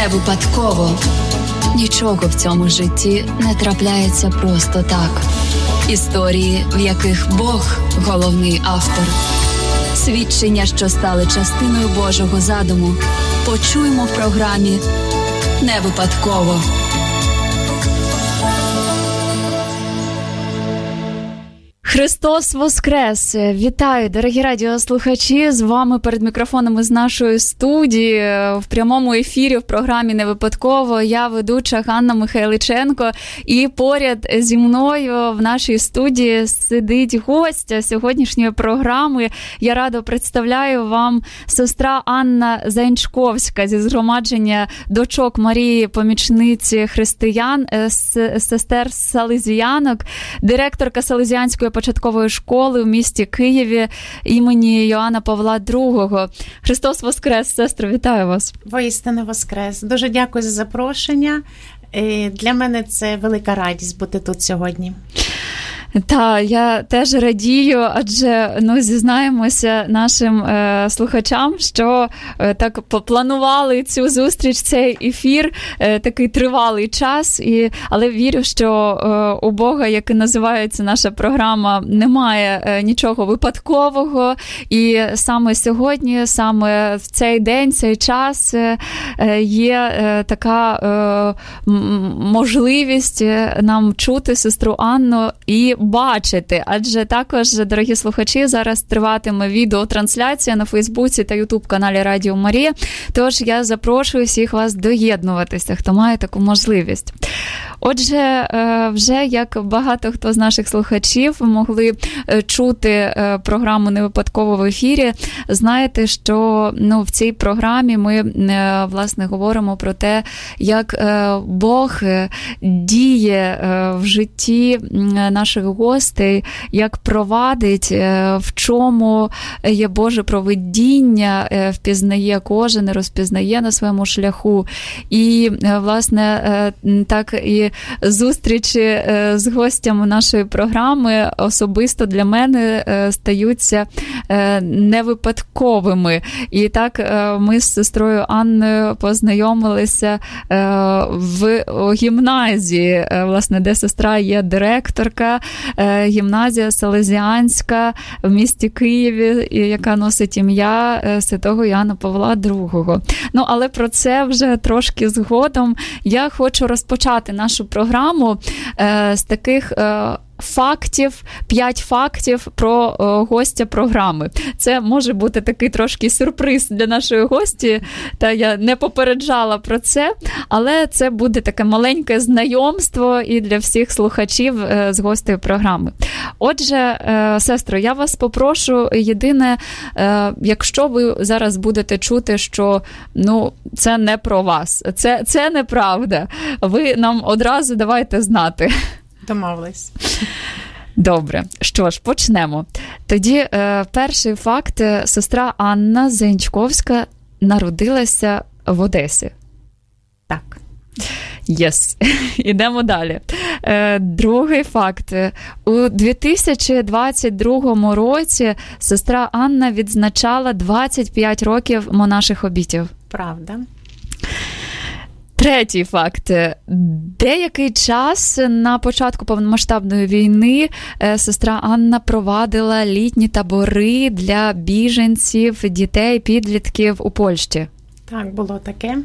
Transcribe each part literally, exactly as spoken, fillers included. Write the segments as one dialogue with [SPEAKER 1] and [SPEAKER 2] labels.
[SPEAKER 1] не випадково. Нічого в цьому житті не трапляється просто так. Історії, в яких Бог – головний автор. Свідчення, що стали частиною Божого задуму, почуємо в програмі «Не випадково».
[SPEAKER 2] Христос Воскрес! Вітаю, дорогі радіослухачі! З вами перед мікрофонами з нашої студії в прямому ефірі в програмі «Не випадково». Я ведуча Ганна Михайличенко. І поряд зі мною в нашій студії сидить гостя сьогоднішньої програми. Я радо представляю вам сестра Анна Заінчковська зі згромадження дочок Марії, помічниці християн, сестер Салезіянок, директорка Салезіянської початкової школи в місті Києві імені Йоанна Павла другого. Христос Воскрес, сестро, вітаю вас.
[SPEAKER 3] Воістину Воскрес. Дуже дякую за запрошення. Для мене це велика радість бути тут сьогодні.
[SPEAKER 2] Так, я теж радію, адже, ну, зізнаємося нашим е, слухачам, що е, так попланували цю зустріч, цей ефір, е, такий тривалий час, і, але вірю, що е, у Бога, як і називається наша програма, немає е, нічого випадкового, і саме сьогодні, саме в цей день, цей час е, є е, така е, можливість нам чути сестру Анну і бачити, адже також, дорогі слухачі, зараз триватиме відеотрансляція на Фейсбуці та Ютуб-каналі Радіо Марія, тож я запрошую всіх вас доєднуватися, хто має таку можливість. Отже, вже як багато хто з наших слухачів могли чути програму «Не випадково» в ефірі, знаєте, що, ну, в цій програмі ми, власне, говоримо про те, як Бог діє в житті наших гостей, як провадить, в чому є Боже провидіння, впізнає кожен, розпізнає на своєму шляху. І, власне, так і зустрічі з гостями нашої програми особисто для мене стаються невипадковими. І так ми з сестрою Анною познайомилися в гімназії, власне, де сестра є директорка, гімназія Салезіянська в місті Києві, яка носить ім'я святого Йоанна Павла другого. Ну, але про це вже трошки згодом. Я хочу розпочати нашу програму е, з таких е, фактів, п'ять фактів про о, гостя програми. Це може бути такий трошки сюрприз для нашої гості, та я не попереджала про це, але це буде таке маленьке знайомство і для всіх слухачів е, з гостею програми. Отже, е, сестро, я вас попрошу, єдине, е, якщо ви зараз будете чути, що, ну, це не про вас, це, це неправда, ви нам одразу давайте знати.
[SPEAKER 3] Домовились.
[SPEAKER 2] Добре. Що ж, почнемо. Тоді е, перший факт. Сестра Анна Заінчковська народилася в Одесі.
[SPEAKER 3] Так.
[SPEAKER 2] Єс. Yes. Ідемо далі. Е, другий факт. У дві тисячі двадцять другому році сестра Анна відзначала двадцять п'ять років монаших обітів.
[SPEAKER 3] Правда.
[SPEAKER 2] Третій факт. Деякий час на початку повномасштабної війни сестра Анна провадила літні табори для біженців, дітей, підлітків у Польщі.
[SPEAKER 3] Так, було таке.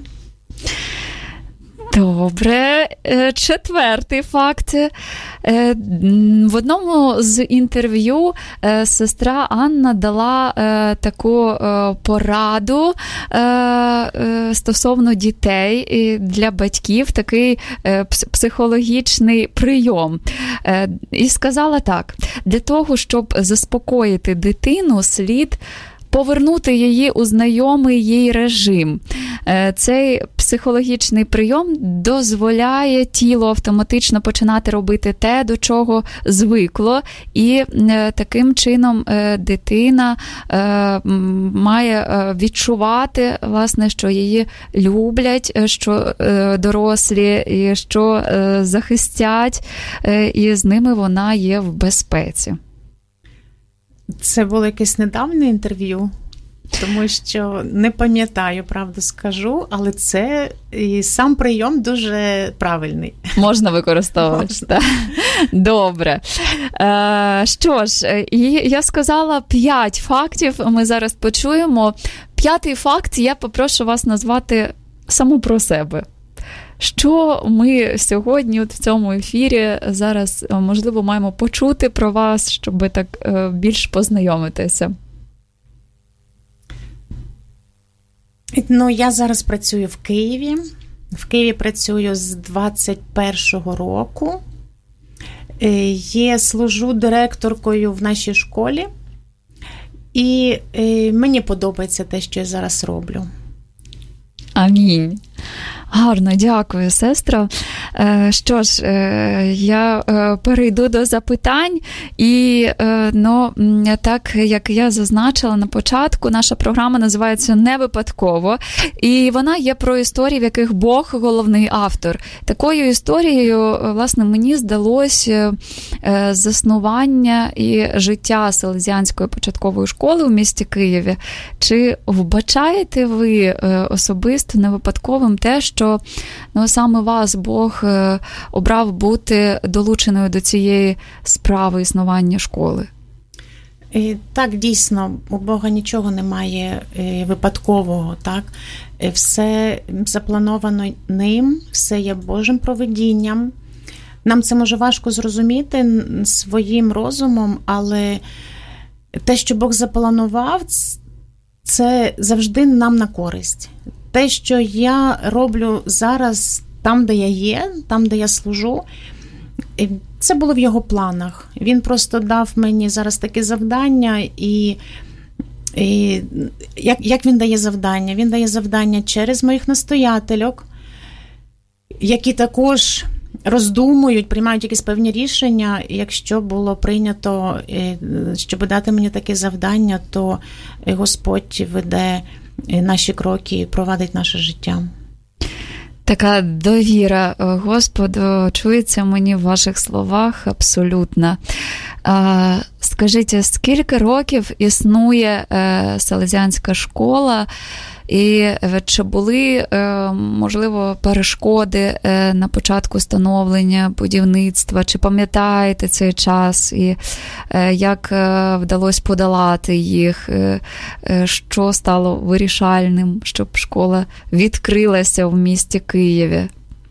[SPEAKER 2] Добре. Четвертий факт. В одному з інтерв'ю сестра Анна дала таку пораду стосовно дітей для батьків, такий психологічний прийом. І сказала так: для того, щоб заспокоїти дитину, слід повернути її у знайомий їй режим. Цей психологічний прийом дозволяє тілу автоматично починати робити те, до чого звикло, і таким чином дитина має відчувати, власне, що її люблять, що дорослі, і що захистять, і з ними вона є в безпеці.
[SPEAKER 3] Це було якесь недавнє інтерв'ю? тому що не пам'ятаю, правду скажу, але це і сам прийом дуже правильний.
[SPEAKER 2] Можна використовувати. Можна. Добре. Е, що ж, і я сказала п'ять фактів, ми зараз почуємо. П'ятий факт, я попрошу вас назвати саму про себе. Що ми сьогодні от в цьому ефірі зараз, можливо, маємо почути про вас, щоб так більш познайомитися?
[SPEAKER 3] Ну, я зараз працюю в Києві. В Києві працюю з двадцять першого року. Є, служу директоркою в нашій школі. І мені подобається те, що я зараз роблю.
[SPEAKER 2] Амінь. Гарно, дякую, сестро. Що ж, я перейду до запитань. І, ну, так, як я зазначила на початку, наша програма називається «Не випадково». І вона є про історії, в яких Бог – головний автор. Такою історією, власне, мені здалося заснування і життя Селезіанської початкової школи у місті Києві. Чи вбачаєте ви особисто невипадковим те, що що ну, саме вас Бог обрав бути долученою до цієї справи існування школи?
[SPEAKER 3] Так, дійсно, у Бога нічого немає випадкового, так? Все заплановано ним, все є Божим провидінням. Нам це може важко зрозуміти своїм розумом, але те, що Бог запланував, це завжди нам на користь. Те, що я роблю зараз там, де я є, там, де я служу, це було в його планах. Він просто дав мені зараз таке завдання, і, і як, як він дає завдання? Він дає завдання через моїх настоятельок, які також роздумують, приймають якісь певні рішення. Якщо було прийнято, щоб дати мені таке завдання, то Господь веде наші кроки і провадить наше життя.
[SPEAKER 2] Така довіра Господу чується мені в ваших словах абсолютно. Скажіть, скільки років існує Селезіанська школа, і чи були, можливо, перешкоди на початку становлення будівництва? Чи пам'ятаєте цей час? І як вдалося подолати їх? Що стало вирішальним, щоб школа відкрилася в місті Києві?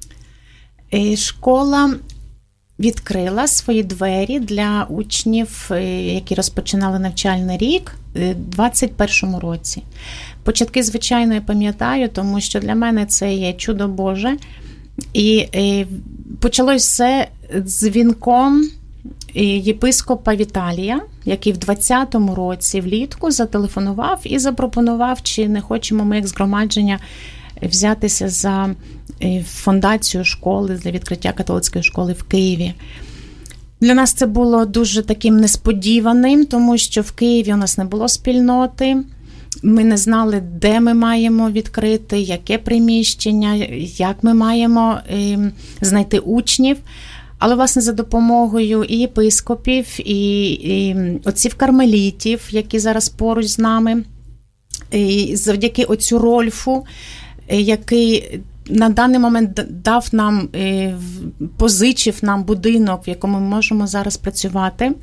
[SPEAKER 3] Школа відкрила свої двері для учнів, які розпочинали навчальний рік у двадцять першому році. Початки, звичайно, я пам'ятаю, тому що для мене це є чудо Боже. І, і почалось все дзвінком єпископа Віталія, який в двадцятому році влітку зателефонував і запропонував, чи не хочемо ми як згромадження взятися за фундацію школи, для відкриття католицької школи в Києві. Для нас це було дуже таким несподіваним, тому що в Києві у нас не було спільноти. Ми не знали, де ми маємо відкрити, яке приміщення, як ми маємо е, знайти учнів. Але, власне, за допомогою і єпископів, і, і отців кармелітів, які зараз поруч з нами, і завдяки оцю Рольфу, який на даний момент дав нам, позичив нам будинок, в якому ми можемо зараз працювати.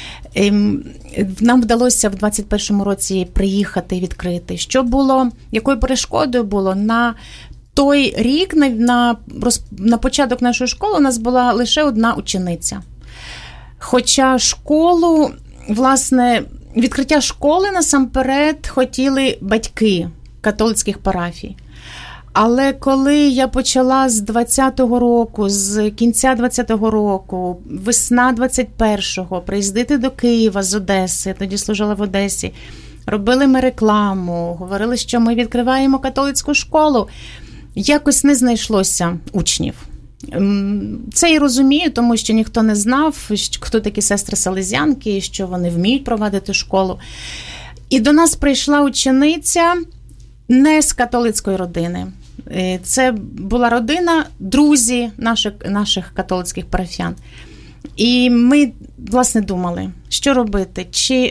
[SPEAKER 3] Нам вдалося в двадцять першому році приїхати і відкрити. Що було, якою перешкодою було? На той рік, на, на, на початок нашої школи, у нас була лише одна учениця. Хоча школу, власне, відкриття школи насамперед хотіли батьки католицьких парафій. Але коли я почала з двадцятого року, з кінця двадцятого року, весна двадцять першого, приїздити до Києва з Одеси, тоді служила в Одесі, робили ми рекламу, говорили, що ми відкриваємо католицьку школу, якось не знайшлося учнів. Це і розумію, тому що ніхто не знав, хто такі сестри Селезіанки, що вони вміють провадити школу. І до нас прийшла учениця не з католицької родини. Це була родина, друзі наших, наших католицьких парафіян. І ми, власне, думали, що робити, чи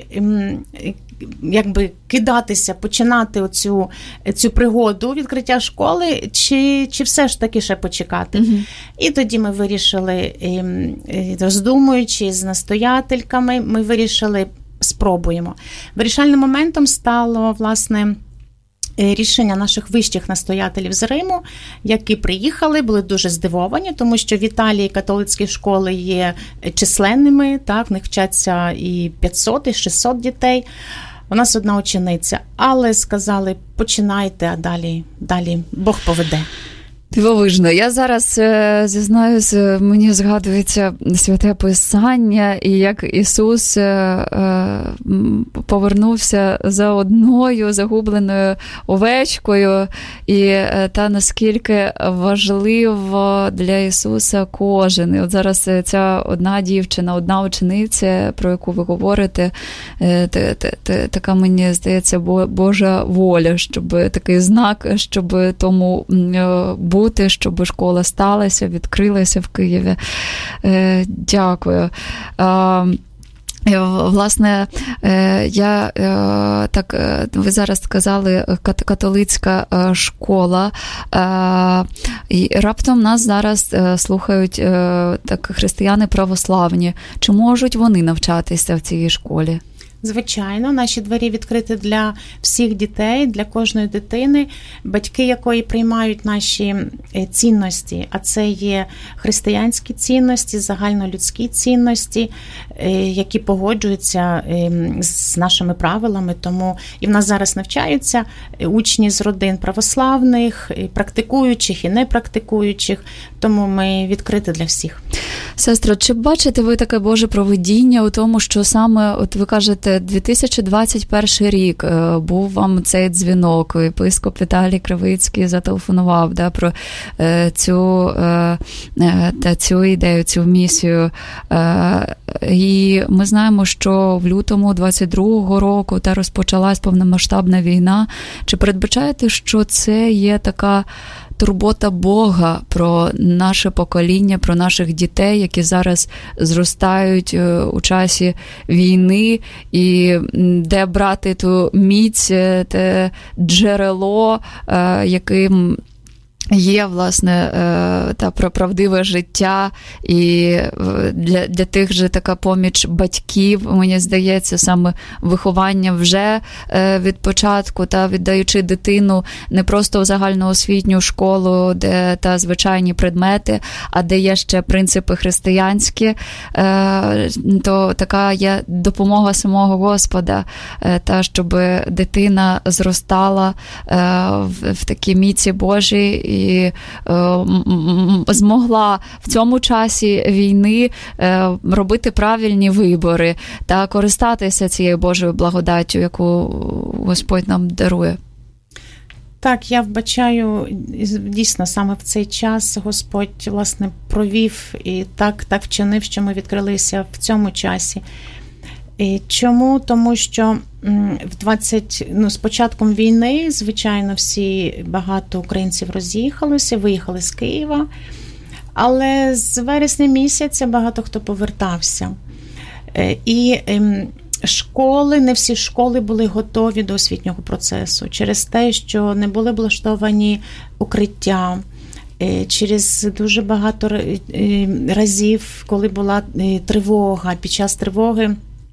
[SPEAKER 3] якби кидатися, починати оцю, цю пригоду відкриття школи, чи, чи все ж таки ще почекати. Mm-hmm. І тоді ми вирішили, роздумуючи з настоятельками, ми вирішили, спробуємо. Вирішальним моментом стало, власне, рішення наших вищих настоятелів з Риму, які приїхали, були дуже здивовані, тому що в Італії католицькі школи є численними, так, в них вчаться і п'ятсот, і шістсот дітей. У нас одна учениця, але сказали, починайте, а далі, далі Бог поведе.
[SPEAKER 2] Дивовижно. Я зараз е, зізнаюсь, мені згадується Святе Писання, і як Ісус е, е, повернувся за одною загубленою овечкою, і е, та наскільки важливо для Ісуса кожен. І от зараз ця одна дівчина, одна учениця, про яку ви говорите, е, т, т, т, така, мені здається, Божа воля, щоб такий знак, щоб тому е, бути, щоб школа сталася, відкрилася в Києві. Е, дякую. Е, Власне, я так, ви зараз сказали, католицька школа, і раптом нас зараз слухають так християни православні. Чи можуть вони навчатися в цій школі?
[SPEAKER 3] Звичайно, наші двері відкриті для всіх дітей, для кожної дитини, батьки якої приймають наші цінності, а це є християнські цінності, загальнолюдські цінності, які погоджуються з нашими правилами. Тому і в нас зараз навчаються учні з родин православних, практикуючих і непрактикуючих, тому ми відкриті для всіх.
[SPEAKER 2] Сестро, чи бачите ви таке Боже провидіння у тому, що саме, от ви кажете, дві тисячі двадцять перший рік був вам цей дзвінок, єпископ Віталій Кривицький зателефонував, да, про е, цю, е, та, цю ідею, цю місію. Е, і ми знаємо, що в лютому двадцять другого року та розпочалась повномасштабна війна. Чи передбачаєте, що це є така турбота Бога про наше покоління, про наших дітей, які зараз зростають у часі війни, і де брати ту міць, те джерело, яким є, власне, та правдиве життя, і для, для тих же така поміч батьків, мені здається, саме виховання вже від початку, та віддаючи дитину не просто в загальноосвітню школу, де та звичайні предмети, а де є ще принципи християнські, то така є допомога самого Господа, та щоб дитина зростала в, в такій міці Божій, і е, змогла в цьому часі війни е, робити правильні вибори та користатися цією Божою благодаттю, яку Господь нам дарує.
[SPEAKER 3] Так, я вбачаю, дійсно, саме в цей час Господь, власне, провів і так, так вчинив, що ми відкрилися в цьому часі. І чому? Тому що в двадцять, ну, з початком війни, звичайно, всі, багато українців роз'їхалися, виїхали з Києва, але з вересня місяця багато хто повертався. І школи, не всі школи були готові до освітнього процесу через те, що не були облаштовані укриття, через дуже багато разів, коли була тривога, під час тривоги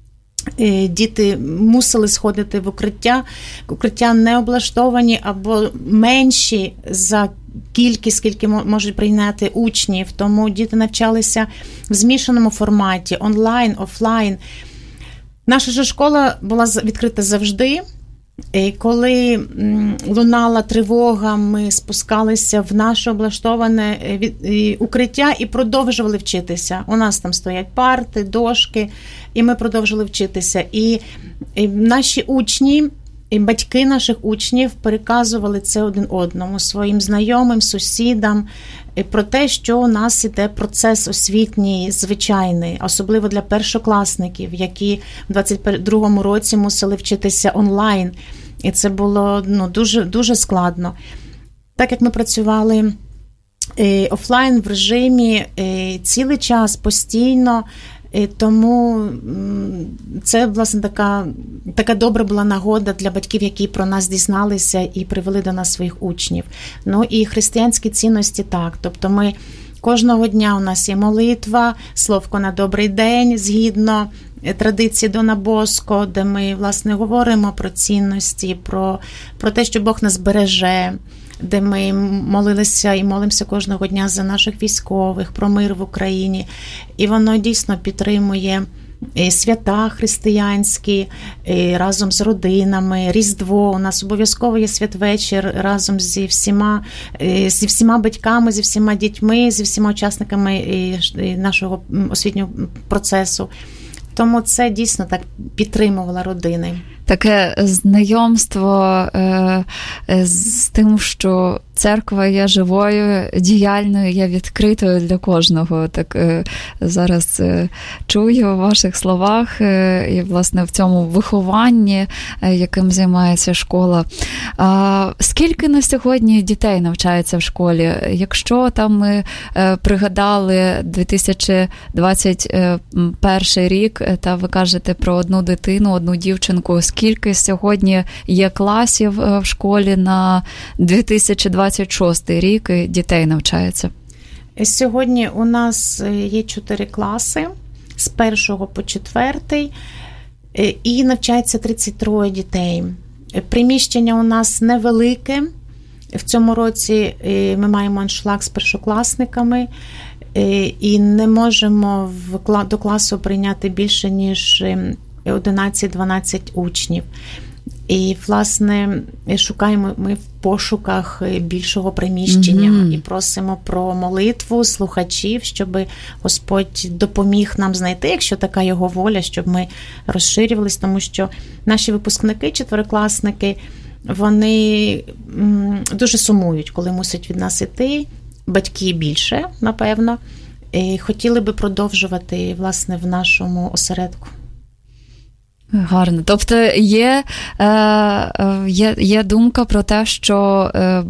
[SPEAKER 3] діти мусили сходити в укриття, укриття не облаштовані або менші за кількість, скільки можуть прийняти учнів, тому діти навчалися в змішаному форматі, онлайн, офлайн. Наша ж школа була відкрита завжди. І коли лунала тривога, ми спускалися в наше облаштоване укриття і продовжували вчитися. У нас там стоять парти, дошки, і ми продовжували вчитися. І наші учні, і батьки наших учнів переказували це один одному, своїм знайомим, сусідам, про те, що у нас іде процес освітній звичайний, особливо для першокласників, які в двадцять другому році мусили вчитися онлайн. І це було ну, дуже, дуже складно. Так як ми працювали офлайн в режимі цілий час, постійно. Тому це, власне, така, така добра була нагода для батьків, які про нас дізналися і привели до нас своїх учнів. Ну і християнські цінності так. Тобто ми кожного дня у нас є молитва, словко на добрий день, згідно традиції Дона Боско, де ми, власне, говоримо про цінності, про, про те, що Бог нас береже, де ми молилися і молимося кожного дня за наших військових, про мир в Україні. І воно дійсно підтримує свята християнські разом з родинами, Різдво. У нас обов'язково є святвечір разом зі всіма, зі всіма батьками, зі всіма дітьми, зі всіма учасниками нашого освітнього процесу. Тому це дійсно так підтримувало родини.
[SPEAKER 2] Таке знайомство е, з тим, що церква є живою, діяльною, є відкритою для кожного. Так е, зараз е, чую у ваших словах е, і, власне, в цьому вихованні, е, яким займається школа. А скільки на сьогодні дітей навчається в школі? Якщо там ми е, пригадали дві тисячі двадцять перший рік, та ви кажете про одну дитину, одну дівчинку, скільки сьогодні є класів в школі на дві тисячі двадцять шостий рік дітей навчається?
[SPEAKER 3] Сьогодні у нас є чотири класи, з першого по четвертий, і навчається тридцять троє дітей. Приміщення у нас невелике. В цьому році ми маємо аншлаг з першокласниками, і не можемо до класу прийняти більше, ніж одинадцять-дванадцять учнів. І, власне, шукаємо ми в пошуках більшого приміщення mm-hmm. і просимо про молитву слухачів, щоб Господь допоміг нам знайти, якщо така його воля, щоб ми розширювались, тому що наші випускники, четверокласники, вони дуже сумують, коли мусять від нас іти, батьки більше, напевно, і хотіли би продовжувати, власне, в нашому осередку.
[SPEAKER 2] Гарно. Тобто є, є, є думка про те, що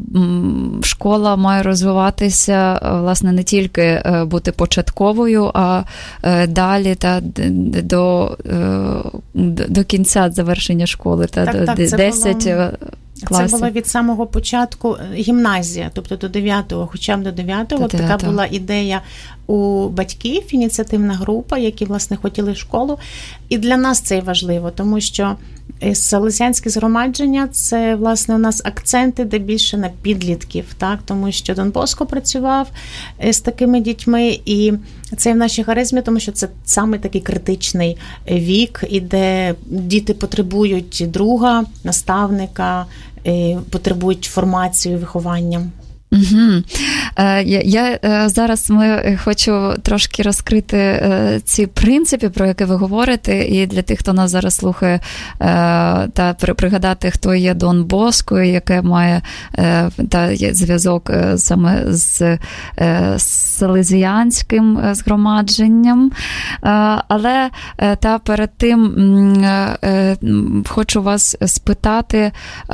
[SPEAKER 2] школа має розвиватися, власне, не тільки бути початковою, а далі та до, до кінця завершення школи, та
[SPEAKER 3] так,
[SPEAKER 2] до
[SPEAKER 3] так,
[SPEAKER 2] десять
[SPEAKER 3] було...
[SPEAKER 2] класів.
[SPEAKER 3] Це було від самого початку гімназія, тобто до дев'ятого, хоча б до дев'ятого. Така була ідея у батьків, ініціативна група, які, власне, хотіли в школу. І для нас це важливо, тому що селезіанське згромадження – це, власне, у нас акценти, де більше на підлітків, так? Тому що Дон Боско працював з такими дітьми, і це в нашій харизмі, тому що це саме такий критичний вік, і де діти потребують друга, наставника, потребують формацію, виховання.
[SPEAKER 2] Угу. Я, я зараз ми хочу трошки розкрити ці принципи, про які ви говорите, і для тих, хто нас зараз слухає, та пригадати, хто є Дон Боско, яке має та є зв'язок саме з селезіанським згромадженням. Але та перед тим хочу вас спитати,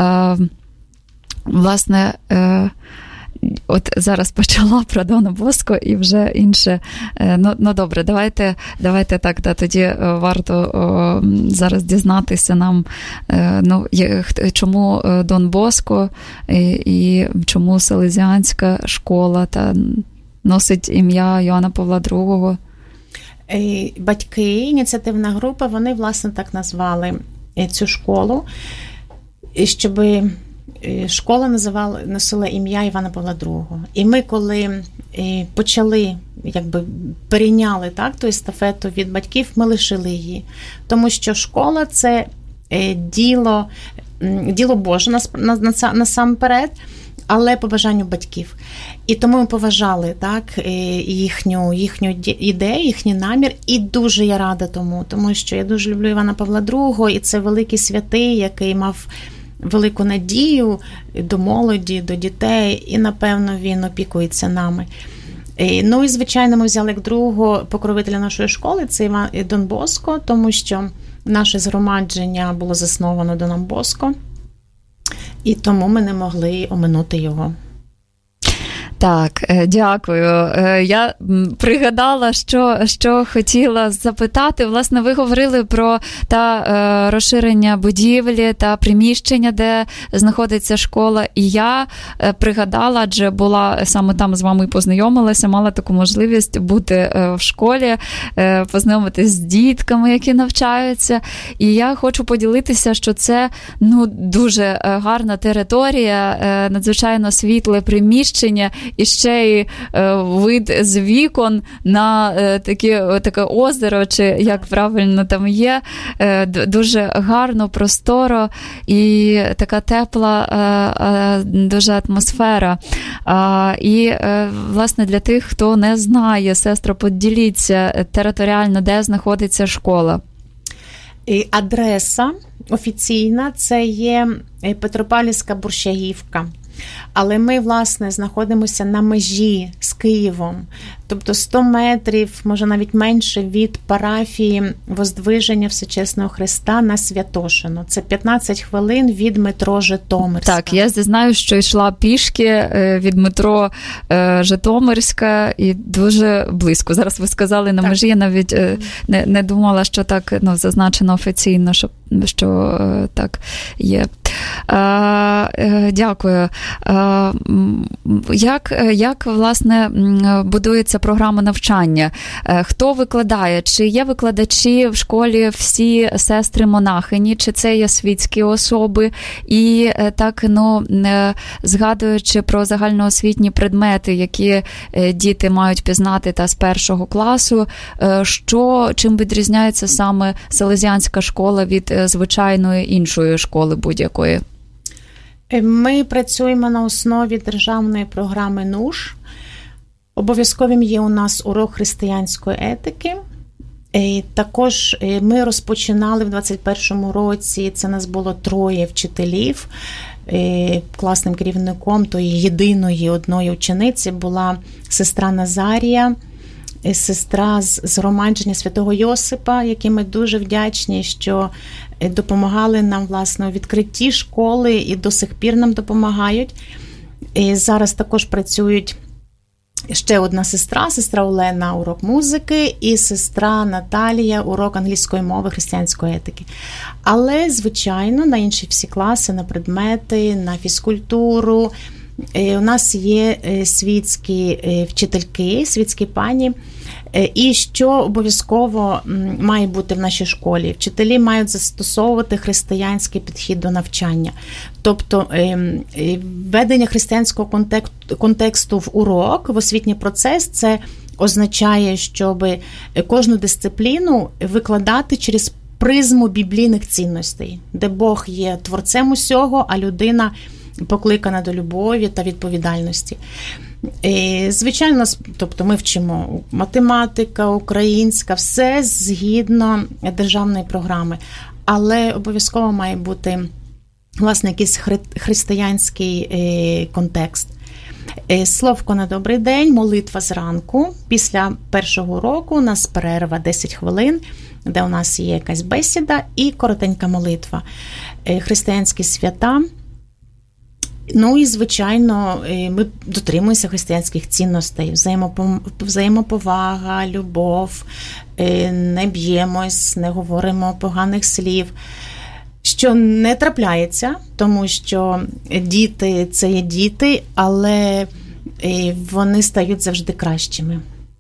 [SPEAKER 2] власне, от зараз почала про Дона Боско і вже інше. Ну, ну добре, давайте, давайте так, да, тоді варто о, зараз дізнатися нам, ну, чому Дон Боско і, і чому селезіанська школа та носить ім'я Йоанна Павла другого.
[SPEAKER 3] Батьки, ініціативна група, вони, власне, так назвали цю школу, щоб школа називала, носила ім'я Івана Павла другого. І ми, коли почали, якби перейняли, так, ту естафету від батьків, ми лишили її. Тому що школа – це діло, діло Боже насамперед, але по бажанню батьків. І тому ми поважали, так, їхню, їхню ідею, їхній намір. І дуже я рада тому, тому що я дуже люблю Івана Павла другого, і це великий святий, який мав велику надію до молоді, до дітей, і, напевно, він опікується нами. Ну і, звичайно, ми взяли як другого покровителя нашої школи, це Іван Дон Боско, тому що наше згромадження було засновано Доном Боско, і тому ми не могли оминути його.
[SPEAKER 2] Так, дякую. Я пригадала, що, що хотіла запитати. Власне, ви говорили про та розширення будівлі та приміщення, де знаходиться школа. І я пригадала, адже була саме там з вами познайомилася, мала таку можливість бути в школі, познайомитися з дітками, які навчаються. І я хочу поділитися, що це ну, дуже гарна територія, надзвичайно світле приміщення, і ще й вид з вікон на таке, таке озеро, чи як правильно там є. Дуже гарно, просторо і така тепла дуже атмосфера. І, власне, для тих, хто не знає, сестро, поділіться територіально, де знаходиться школа.
[SPEAKER 3] І адреса офіційна – це є Петропавлівська Борщагівка. Але ми, власне, знаходимося на межі з Києвом. Тобто сто метрів, може навіть менше, від парафії Воздвиження Всечесного Христа на Святошину. Це п'ятнадцять хвилин від метро Житомирська.
[SPEAKER 2] Так, я знаю, що йшла пішки від метро Житомирська і дуже близько. Зараз ви сказали на межі, я навіть не, не думала, що так ну, зазначено офіційно, що, що так є. Дякую. Як, як, власне, будується програма навчання? Хто викладає? Чи є викладачі в школі всі сестри-монахині? Чи це є світські особи? І так, ну, згадуючи про загальноосвітні предмети, які діти мають пізнати та з першого класу, що, чим відрізняється саме селезіанська школа від звичайної іншої школи будь-якої?
[SPEAKER 3] Ми працюємо на основі державної програми НУШ. Обов'язковим є у нас урок християнської етики. Також ми розпочинали в двадцять першому році, це нас було троє вчителів. Класним керівником тої єдиної одної учениці була сестра Назарія, сестра з згромадження Святого Йосипа, які ми дуже вдячні, що допомагали нам, власне, у відкритті школи і до сих пір нам допомагають. І зараз також працюють ще одна сестра, сестра Олена, урок музики, і сестра Наталія, урок англійської мови, християнської етики. Але, звичайно, на інші всі класи, на предмети, на фізкультуру. У нас є світські вчительки, світські пані. І що обов'язково має бути в нашій школі? Вчителі мають застосовувати християнський підхід до навчання. Тобто введення християнського контексту в урок, в освітній процес, це означає, щоб кожну дисципліну викладати через призму біблійних цінностей, де Бог є творцем усього, а людина покликана до любові та відповідальності. І, звичайно, тобто ми вчимо математика, українська, все згідно державної програми, але обов'язково має бути, власне, якийсь християнський контекст. Словко на добрий день, молитва зранку. Після першого уроку у нас перерва десять хвилин, де у нас є якась бесіда і коротенька молитва. Християнські свята. Ну і, звичайно, ми дотримуємося християнських цінностей, взаємоповага, любов, не б'ємось, не говоримо поганих слів, що не трапляється, тому що діти – це є діти, але вони стають завжди кращими.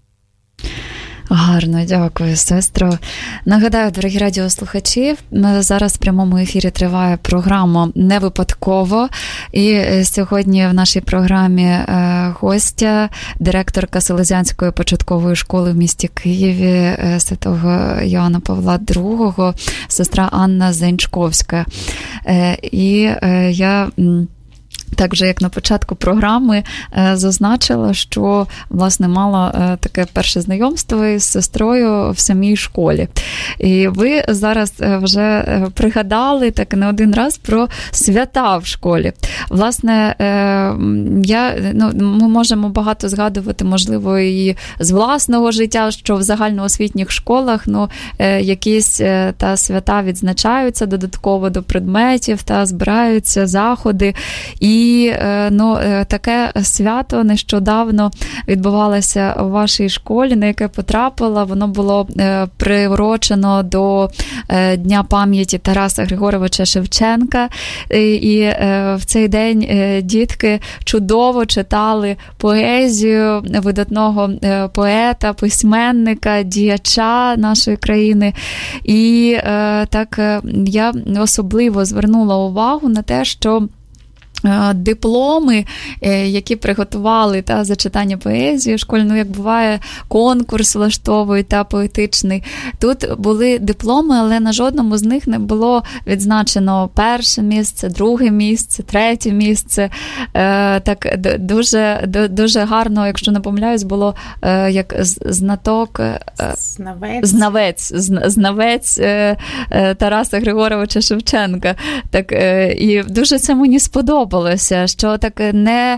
[SPEAKER 2] Гарно, дякую, сестро. Нагадаю, дорогі радіослухачі, зараз в прямому ефірі триває програма «Не випадково». І сьогодні в нашій програмі гостя, директорка Селезіанської початкової школи в місті Києві святого Йоанна Павла другого, сестра Анна Зенчковська. І я... Так же, як на початку програми зазначила, що, власне, мала таке перше знайомство із сестрою в самій школі. І ви зараз вже пригадали так не один раз про свята в школі. Власне, я, ну, ми можемо багато згадувати, можливо, і з власного життя, що в загальноосвітніх школах, ну, якісь та свята відзначаються додатково до предметів, та збираються заходи. І І ну, таке свято нещодавно відбувалося у вашій школі, на яке потрапила. Воно було приурочено до Дня пам'яті Тараса Григоровича Шевченка. І в цей день дітки чудово читали поезію видатного поета, письменника, діяча нашої країни. І так я особливо звернула увагу на те, що дипломи, які приготували та за читання поезії школьну, ну, як буває, конкурс влаштовують та поетичний. Тут були дипломи, але на жодному з них не було відзначено перше місце, друге місце, третє місце. Так дуже, дуже гарно, якщо не помиляюсь, було як знаток,
[SPEAKER 3] знавець,
[SPEAKER 2] знавець, знавець Тараса Григоровича Шевченка. Так, і дуже це мені сподобалося. Що так не,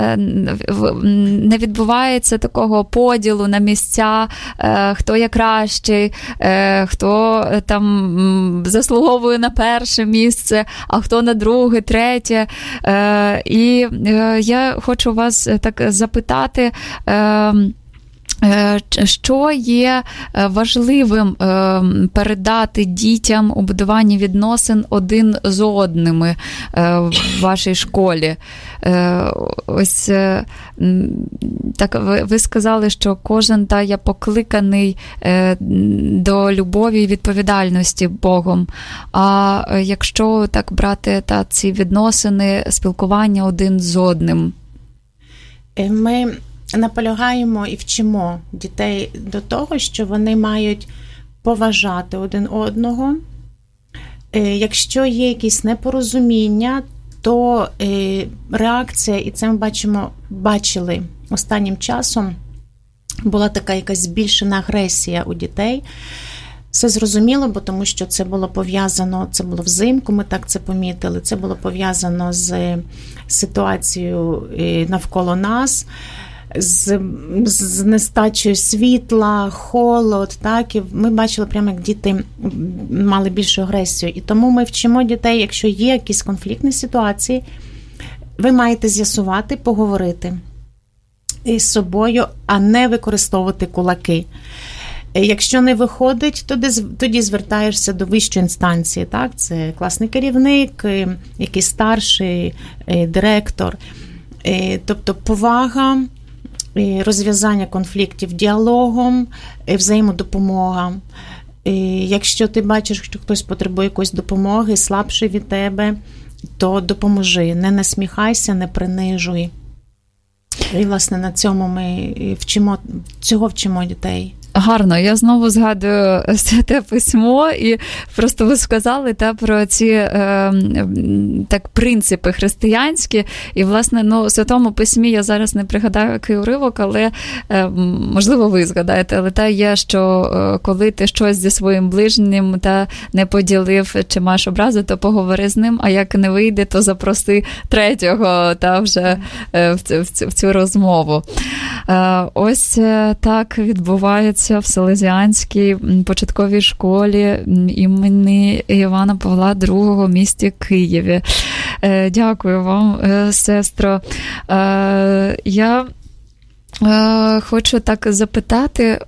[SPEAKER 2] не відбувається такого поділу на місця, хто є кращий, хто там заслуговує на перше місце, а хто на друге, третє. І я хочу вас так запитати, що є важливим передати дітям у будуванні відносин один з одними в вашій школі? Ось так ви сказали, що кожен та є покликаний до любові і відповідальності Богом. А якщо так брати та ці відносини, спілкування один з одним?
[SPEAKER 3] Ми наполягаємо і вчимо дітей до того, що вони мають поважати один одного. Якщо є якісь непорозуміння, то реакція, і це ми бачимо, бачили останнім часом, була така якась збільшена агресія у дітей. Все зрозуміло, бо тому що це було пов'язано, це було взимку, ми так це помітили, це було пов'язано з ситуацією навколо нас, з, з нестачею світла, холод, так, і ми бачили прямо, як діти мали більшу агресію. І тому ми вчимо дітей, якщо є якісь конфліктні ситуації, ви маєте з'ясувати, поговорити із собою, а не використовувати кулаки. Якщо не виходить, тоді, тоді звертаєшся до вищої інстанції, так, це класний керівник, якийсь старший, директор. Тобто повага, розв'язання конфліктів діалогом, взаємодопомога. Якщо ти бачиш, що хтось потребує якоїсь допомоги, слабший від тебе, то допоможи. Не насміхайся, не принижуй. І, власне, на цьому ми вчимо, цього вчимо дітей.
[SPEAKER 2] Гарно, я знову згадую Святе Письмо, і просто ви сказали та, про ці е, так, принципи християнські, і, власне, ну, у Святому Письмі я зараз не пригадаю, який уривок, але, е, можливо, ви згадаєте, але та є, що е, коли ти щось зі своїм ближнім та не поділив, чи маєш образу, то поговори з ним, а як не вийде, то запроси третього та вже е, в, в, в цю розмову. Е, ось так відбувається в Селезіанській початковій школі імені Івана Павла другого в місті Києві. Дякую вам, сестро. Я хочу так запитати,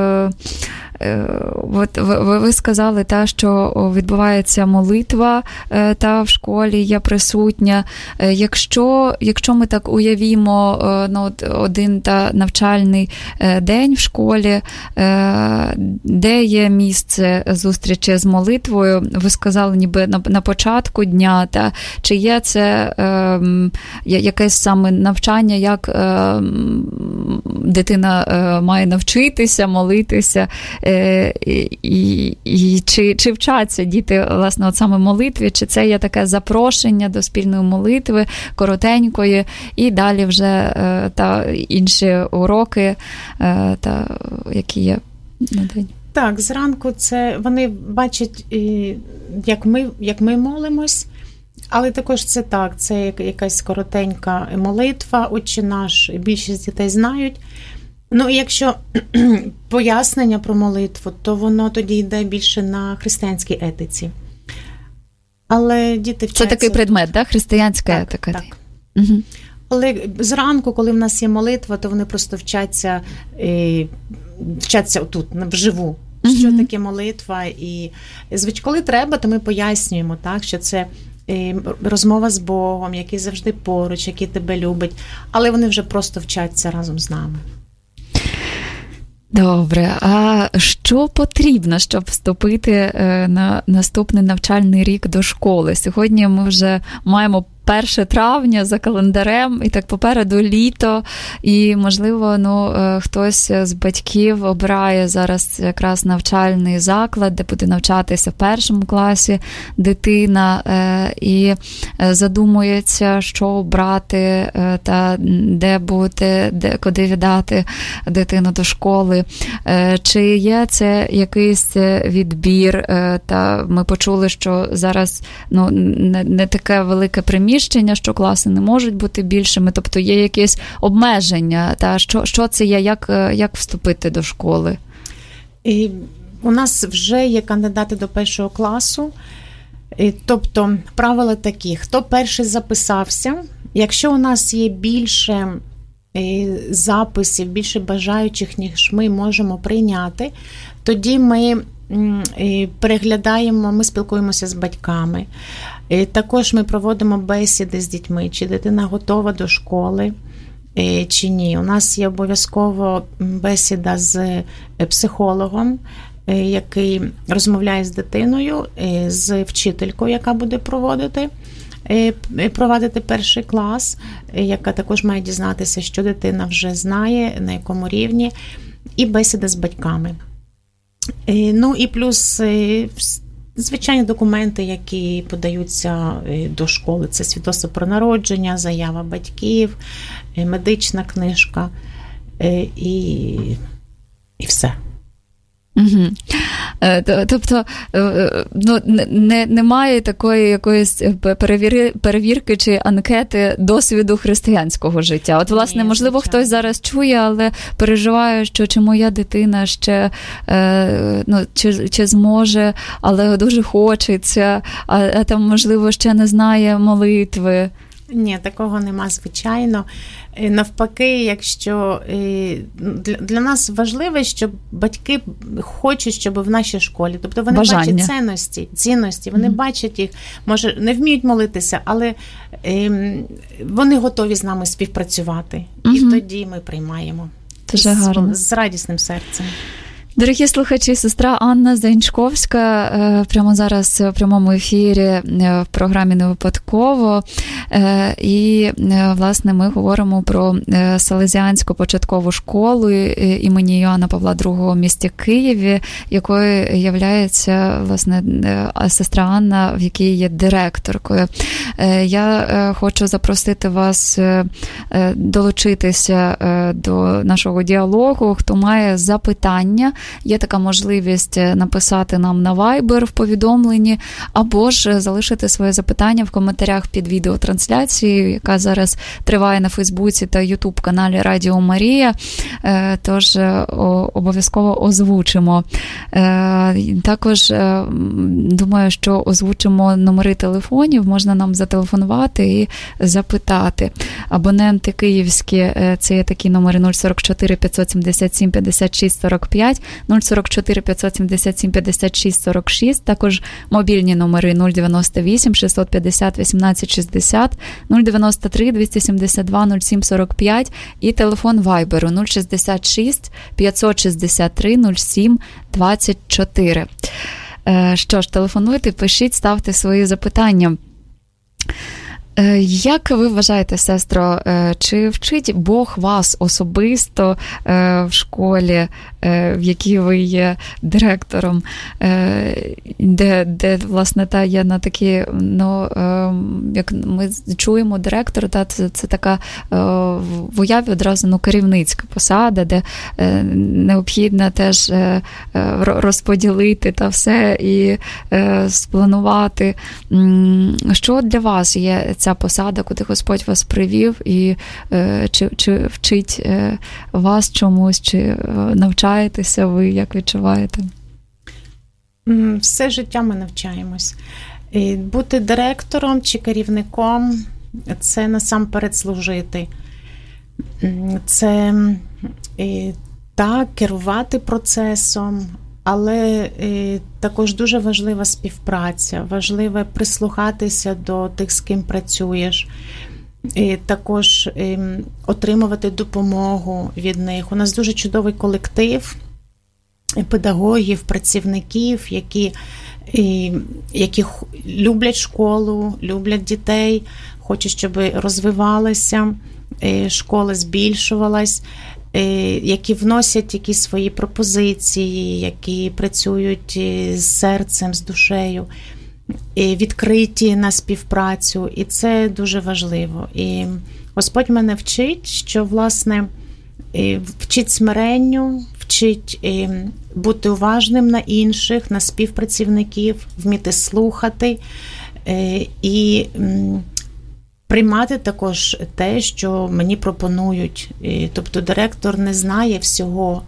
[SPEAKER 2] от ви, ви сказали, та, що відбувається молитва та в школі, є присутня. Якщо, якщо ми так уявімо, ну, один та навчальний день в школі, де є місце зустрічі з молитвою, ви сказали ніби на, на початку дня, та, чи є це е, якесь саме навчання, як е, дитина е, має навчитися молитися, І, і, і чи, чи вчаться діти, власне, от саме молитві, чи це є таке запрошення до спільної молитви, коротенької, і далі вже та інші уроки, та, які є на день?
[SPEAKER 3] Так, зранку це вони бачать, як ми, як ми молимось, але також це так, це якась коротенька молитва, Отче наш, більшість дітей знають. Ну, і якщо пояснення про молитву, то воно тоді йде більше на християнській етиці. Але діти вчаться...
[SPEAKER 2] Це такий предмет, да? Християнська
[SPEAKER 3] так,
[SPEAKER 2] етика?
[SPEAKER 3] Так,
[SPEAKER 2] Угу.
[SPEAKER 3] Але зранку, коли в нас є молитва, то вони просто вчаться, вчаться тут, вживу. Що mm-hmm. таке молитва, і коли треба, то ми пояснюємо, так, що це розмова з Богом, який завжди поруч, який тебе любить, але вони вже просто вчаться разом з нами.
[SPEAKER 2] Добре, а що потрібно, щоб вступити на наступний навчальний рік до школи? Сьогодні ми вже маємо перше травня за календарем, і так попереду літо, і, можливо, ну, хтось з батьків обирає зараз якраз навчальний заклад, де буде навчатися в першому класі дитина, і задумується, що обрати, та де бути, де, куди віддати дитину до школи. Чи є це якийсь відбір? Та ми почули, що зараз ну, не, не таке велике приміщення, що класи не можуть бути більшими, тобто є якісь обмеження, та що, що це є, як, як вступити до школи?
[SPEAKER 3] І у нас вже є кандидати до першого класу, і, тобто правила такі, хто перший записався, якщо у нас є більше записів, більше бажаючих, ніж ми можемо прийняти, тоді ми переглядаємо, ми спілкуємося з батьками. Також ми проводимо бесіди з дітьми, чи дитина готова до школи, чи ні. У нас є обов'язково бесіда з психологом, який розмовляє з дитиною, з вчителькою, яка буде проводити, проводити перший клас, яка також має дізнатися, що дитина вже знає, на якому рівні, і бесіда з батьками. Ну і плюс звичайні документи, які подаються до школи. Це свідоцтво про народження, заява батьків, медична книжка і, і все.
[SPEAKER 2] Угу. Тобто ну, не, немає такої якоїсь перевір, перевірки чи анкети досвіду християнського життя. От, власне, Ні, можливо, звичайно. Хтось зараз чує, але переживає, що чи моя дитина ще ну, чи, чи зможе, але дуже хочеться, а, а там, можливо, ще не знає молитви.
[SPEAKER 3] Ні, такого нема, звичайно. Навпаки, якщо для нас важливо, щоб батьки хочуть, щоб в нашій школі, тобто вони Бажання. бачать цінності, цінності, вони mm-hmm. бачать їх, може, не вміють молитися, але вони готові з нами співпрацювати. Mm-hmm. І тоді ми приймаємо
[SPEAKER 2] Дуже гарно.
[SPEAKER 3] з, з радісним серцем.
[SPEAKER 2] Дорогі слухачі, сестра Анна Заянчковська прямо зараз в прямому ефірі в програмі «Не випадково». І, власне, ми говоримо про Селезіанську початкову школу імені Йоанна Павла другого в місті Києві, якою являється, власне, сестра Анна, в якій є директоркою. Я хочу запросити вас долучитися до нашого діалогу. Хто має запитання, є така можливість написати нам на Viber в повідомленні, або ж залишити своє запитання в коментарях під відеотрансляцією, яка зараз триває на Фейсбуці та Ютуб-каналі Радіо Марія. Тож обов'язково озвучимо. Також думаю, що озвучимо номери телефонів, можна нам зателефонувати і запитати. Абоненти київські, це є такі номери нуль сорок чотири п'ятсот сімдесят сім п'ятдесят шість сорок п'ять, нуль сорок чотири п'ятсот сімдесят сім п'ятдесят шість сорок шість, також мобільні номери нуль дев'яносто вісім шістсот п'ятдесят вісімнадцять шістдесят, нуль дев'яносто три двісті сімдесят два нуль сім сорок п'ять і телефон Вайберу нуль шістдесят шість п'ятсот шістдесят три нуль сім двадцять чотири. Що ж, телефонуйте, пишіть, ставте свої запитання. Як ви вважаєте, сестро, чи вчить Бог вас особисто в школі, в якій ви є директором, де, де власне, та є на такі, ну, як ми чуємо, директор, та, це, це така в уяві одразу, ну, керівницька посада, де необхідно теж розподілити та все і спланувати. Що для вас є ця посада, куди Господь вас привів, і е, чи, чи вчить е, вас чомусь, чи е, навчаєтеся ви, як відчуваєте?
[SPEAKER 3] Все життя ми навчаємось. І бути директором чи керівником це насамперед служити. Це так, керувати процесом, але також дуже важлива співпраця, важливо прислухатися до тих, з ким працюєш, і також отримувати допомогу від них. У нас дуже чудовий колектив педагогів, працівників, які, які люблять школу, люблять дітей, хочуть, щоб розвивалася, школа збільшувалась, які вносять якісь свої пропозиції, які працюють з серцем, з душею, відкриті на співпрацю, і це дуже важливо. І Господь мене вчить, що, власне, вчить смиренню, вчить бути уважним на інших, на співпрацівників, вміти слухати і приймати також те, що мені пропонують. Тобто директор не знає всього.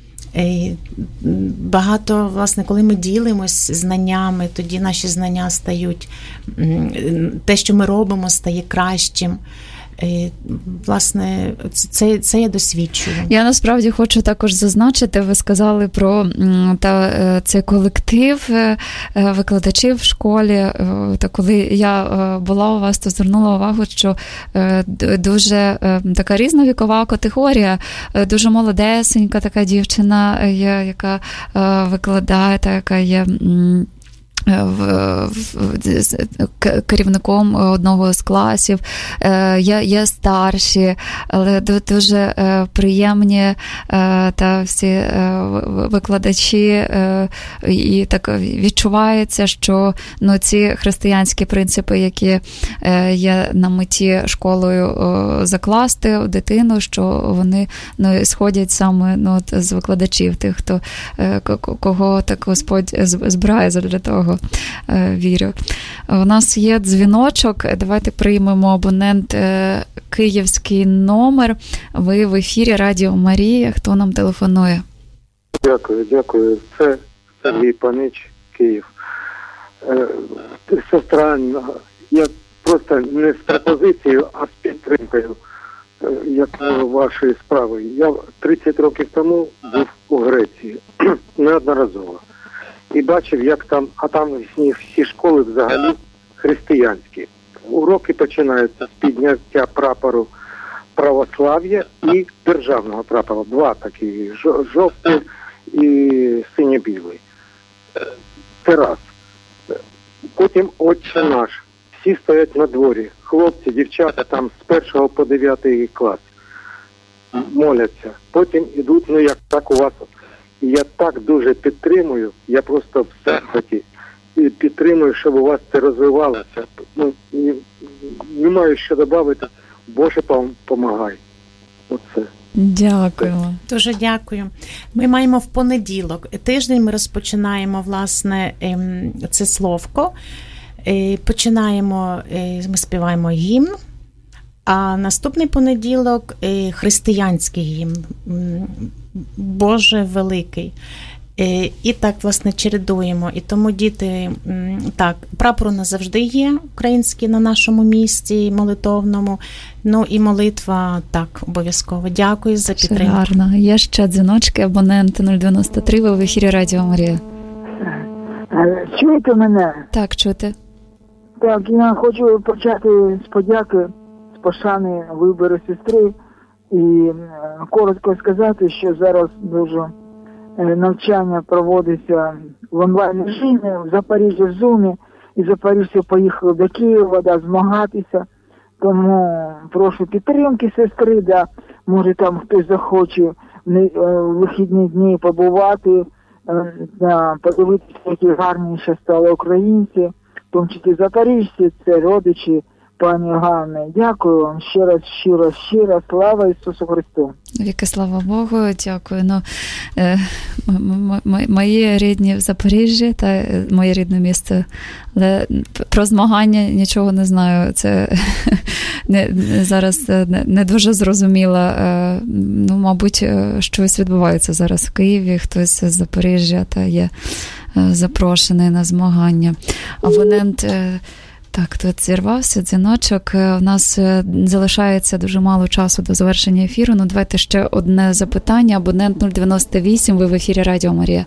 [SPEAKER 3] Багато, власне, коли ми ділимось знаннями, тоді наші знання стають, те, що ми робимо, стає кращим. Власне, це, це я досвідчую.
[SPEAKER 2] Я насправді хочу також зазначити, ви сказали про та, цей колектив викладачів в школі. Та коли я була у вас, то звернула увагу, що дуже така різна вікова категорія, дуже молодесенька така дівчина, яка викладає, та, яка є керівником одного з класів, є, є старші, але дуже приємні та всі викладачі, і так відчувається, що ну, ці християнські принципи, які є на меті школою закласти в дитину, що вони ну, сходять саме ну, з викладачів, тих, хто, кого так Господь збирає для того. Вірю. У нас є дзвіночок. Давайте приймемо абонент київський номер. Ви в ефірі Радіо Марія. Хто нам телефонує?
[SPEAKER 4] Дякую, дякую. Це Сергій Панич, Київ. Сестра, я просто не з пропозицією, а з підтримкою як вашої справи. Я тридцять років тому був у Греції. Неодноразово. І бачив, як там, а там всі школи взагалі християнські. Уроки починаються з підняття прапору православ'я і державного прапору. Два такі, жовтий і синьо-білий. Це раз. Потім Отче наш. Всі стоять на дворі. Хлопці, дівчата там з першого по дев'ятий клас моляться. Потім ідуть, ну як так у вас. І я так дуже підтримую, я просто в захваті підтримую, щоб у вас це розвивалося. Ну, не, не маю що додати, Боже помагай. Оце.
[SPEAKER 2] Дякую.
[SPEAKER 3] Дуже дякую. Ми маємо в понеділок. Тиждень ми розпочинаємо, власне, це словко. Починаємо, ми співаємо гімн. А наступний понеділок – християнський гімн, Боже великий. І так, власне, чередуємо. І тому діти, так, прапор у нас завжди є український на нашому місці молитовному. Ну і молитва, так, обов'язково. Дякую за підтримку.
[SPEAKER 2] Гарно. Є ще дзвіночки, абонент нуль дев'яносто три, ви в ефірі Радіо Марія.
[SPEAKER 5] Чуєте мене?
[SPEAKER 2] Так, чути.
[SPEAKER 5] Так, я хочу почати з подяки, пошани вибору сестри і коротко сказати, що зараз дуже навчання проводиться в онлайн-режимі, в Запоріжжі в Зумі, і запоріжці поїхали до Києва, да, змагатися, тому прошу підтримки сестри, да, може там хтось захоче в вихідні дні побувати, да, подивитися, які гарні ще стали українці, в тому числі запоріжці, це родичі пані Ганни. Дякую вам ще раз, щиро, щиро. Слава Ісусу Христу.
[SPEAKER 2] Віки, слава Богу, дякую. Ну, е, м- м- мої рідні в Запоріжжі, та е, моє рідне місце, але про змагання нічого не знаю. Це не, зараз не, не дуже зрозуміло. Е, ну, мабуть, щось відбувається зараз в Києві, хтось з Запоріжжя та є е, запрошений на змагання. Абонент е, Так, тут зірвався дзвіночок. У нас залишається дуже мало часу до завершення ефіру. Ну, давайте ще одне запитання. Абонент нуль дев'яносто вісім, ви в ефірі Радіо Марія.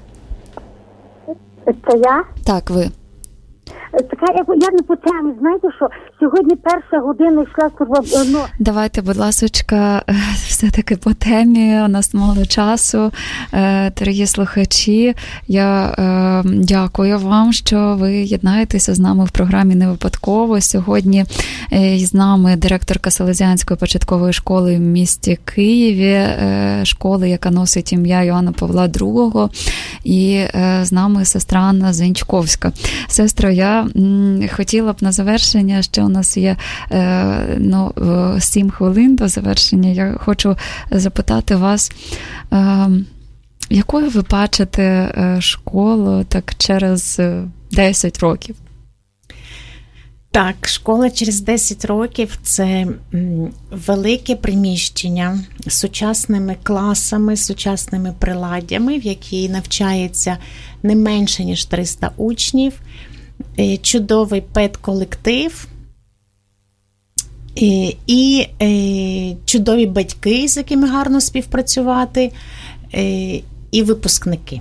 [SPEAKER 6] Це я?
[SPEAKER 2] Так, ви.
[SPEAKER 6] Така, я не по темі, знаєте, що сьогодні перша година йшла турба... Ну...
[SPEAKER 2] Давайте, будь ласочка, все-таки по темі, у нас мало часу. Дорогі слухачі, я дякую вам, що ви єднаєтеся з нами в програмі «Не випадково». Сьогодні з нами директорка Селезіанської початкової школи в місті Києві, школи, яка носить ім'я Йоанна Павла другого, і з нами сестра Анна Зенчковська. Сестро, я хотіла б на завершення, ще у нас є ну, сім хвилин до завершення. Я хочу запитати вас, якою ви бачите школу так через десять років?
[SPEAKER 3] Так, школа через десять років – це велике приміщення з сучасними класами, сучасними приладдями, в якій навчається не менше, ніж триста учнів, чудовий педколектив і, і, і чудові батьки, з якими гарно співпрацювати, і, і випускники.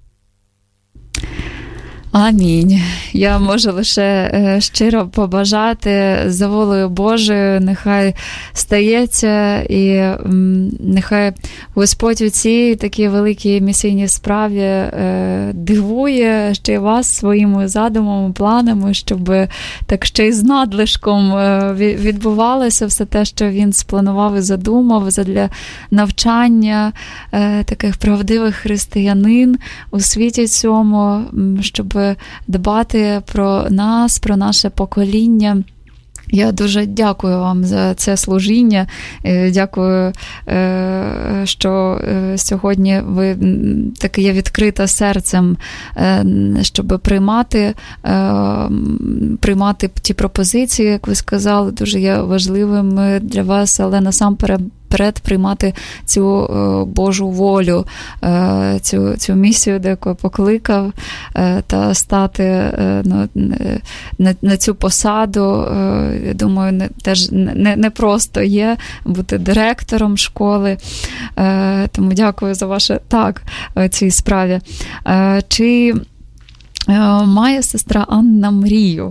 [SPEAKER 2] Амінь. Я можу лише щиро побажати за волею Божою, нехай стається і нехай Господь у цій такій великій місійній справі дивує ще й вас своїми задумами, планами, щоб так ще й з надлишком відбувалося все те, що він спланував і задумав задля навчання таких правдивих християнин у світі цьому, щоб дбати про нас, про наше покоління. Я дуже дякую вам за це служіння. Дякую, що сьогодні ви так є відкрита серцем, щоб приймати, приймати ті пропозиції, як ви сказали, дуже є важливими для вас, але насамперед перед приймати цю Божу волю, цю, цю місію, до якої покликав, та стати ну, на, на цю посаду. Я думаю, не, теж не, не просто є бути директором школи. Тому дякую за ваше так в цій справі. Чи має сестра Анна мрію?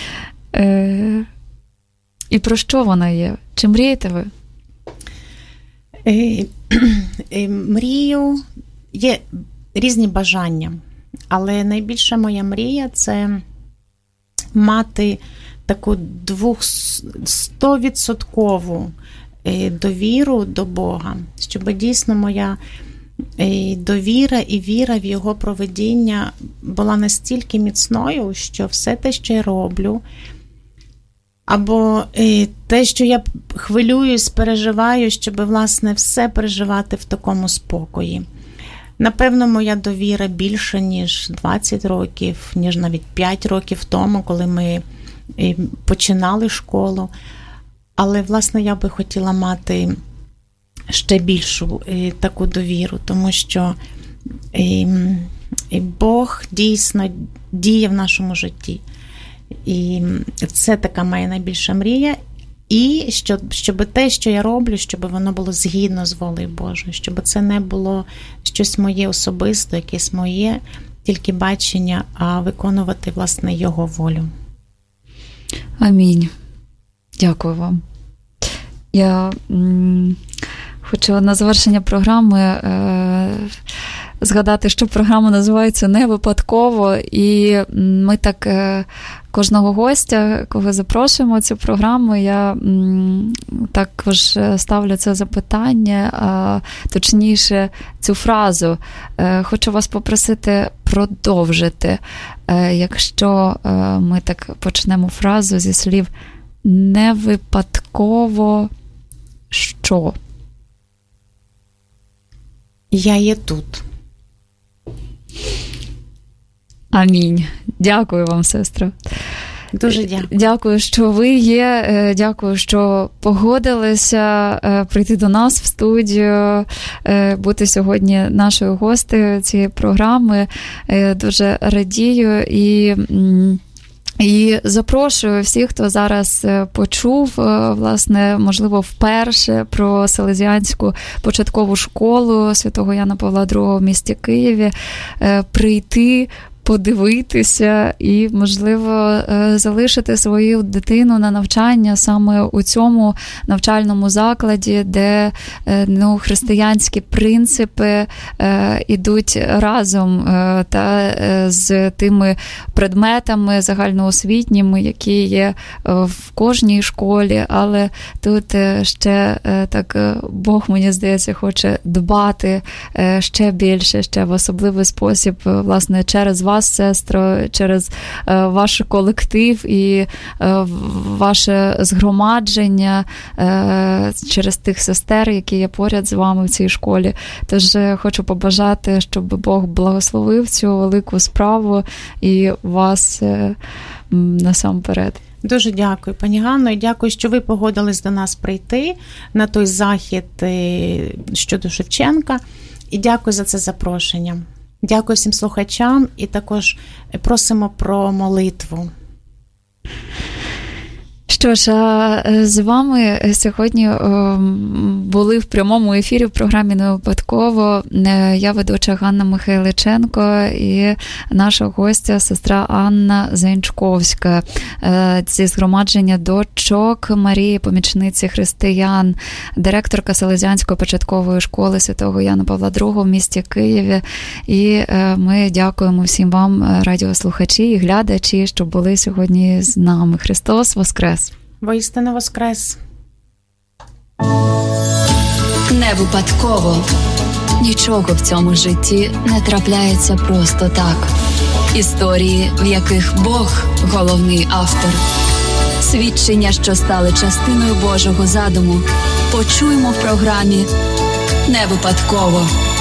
[SPEAKER 2] І про що вона є? Чи мрієте ви?
[SPEAKER 3] Мрію, є різні бажання, але найбільша моя мрія – це мати таку стовідсоткову довіру до Бога, щоб дійсно моя довіра і віра в Його провидіння була настільки міцною, що все те, що я роблю, або те, що я хвилююсь, переживаю, щоб, власне, все переживати в такому спокої. Напевно, моя довіра більше, ніж двадцять років, ніж навіть п'ять років тому, коли ми починали школу. Але, власне, я би хотіла мати ще більшу таку довіру, тому що Бог дійсно діє в нашому житті. І це така моя найбільша мрія. І щоб, щоб те, що я роблю, щоб воно було згідно з волею Божою, щоб це не було щось моє особисте, якесь моє тільки бачення, а виконувати, власне, Його волю.
[SPEAKER 2] Амінь. Дякую вам. Я м- хочу на завершення програми е- згадати, що програма називається «Не випадково», і ми так кожного гостя, кого запрошуємо цю програму, я також ставлю це запитання, а точніше цю фразу. Хочу вас попросити продовжити, якщо ми так почнемо фразу зі слів «Не випадково що?»
[SPEAKER 3] Я є тут.
[SPEAKER 2] Амінь. Дякую вам, сестро.
[SPEAKER 3] Дуже дякую.
[SPEAKER 2] Дякую, що ви є. Дякую, що погодилися прийти до нас в студію, бути сьогодні нашою гостею цієї програми. Дуже радію і І запрошую всіх, хто зараз почув, власне, можливо, вперше про Селезіанську початкову школу святого Яна Павла другого в місті Києві, прийти, подивитися і, можливо, залишити свою дитину на навчання саме у цьому навчальному закладі, де ну, християнські принципи ідуть разом та з тими предметами загальноосвітніми, які є в кожній школі, але тут ще так Бог, мені здається, хоче дбати ще більше, ще в особливий спосіб, власне, через вас, сестро, через е, ваш колектив і е, ваше згромадження, е, через тих сестер, які є поряд з вами в цій школі. Тож е, хочу побажати, щоб Бог благословив цю велику справу і вас е, насамперед.
[SPEAKER 3] Дуже дякую, пані Ганно, і дякую, що ви погодились до нас прийти на той захід щодо Шевченка. І дякую за це запрошення. Дякую всім слухачам і також просимо про молитву.
[SPEAKER 2] Що ж, з вами сьогодні були в прямому ефірі в програмі «Не випадково». Я ведуча Ганна Михайличенко і наша гостя сестра Анна Зенчковська зі згромадження дочок Марії, помічниці християн, директорка Селезіанської початкової школи святого Яна Павла другого в місті Києві. І ми дякуємо всім вам, радіослухачі і глядачі, що були сьогодні з нами. Христос воскрес!
[SPEAKER 3] Воістину воскрес!
[SPEAKER 1] Не випадково. Нічого в цьому житті не трапляється просто так. Історії, в яких Бог – головний автор. Свідчення, що стали частиною Божого задуму, почуємо в програмі «Не випадково».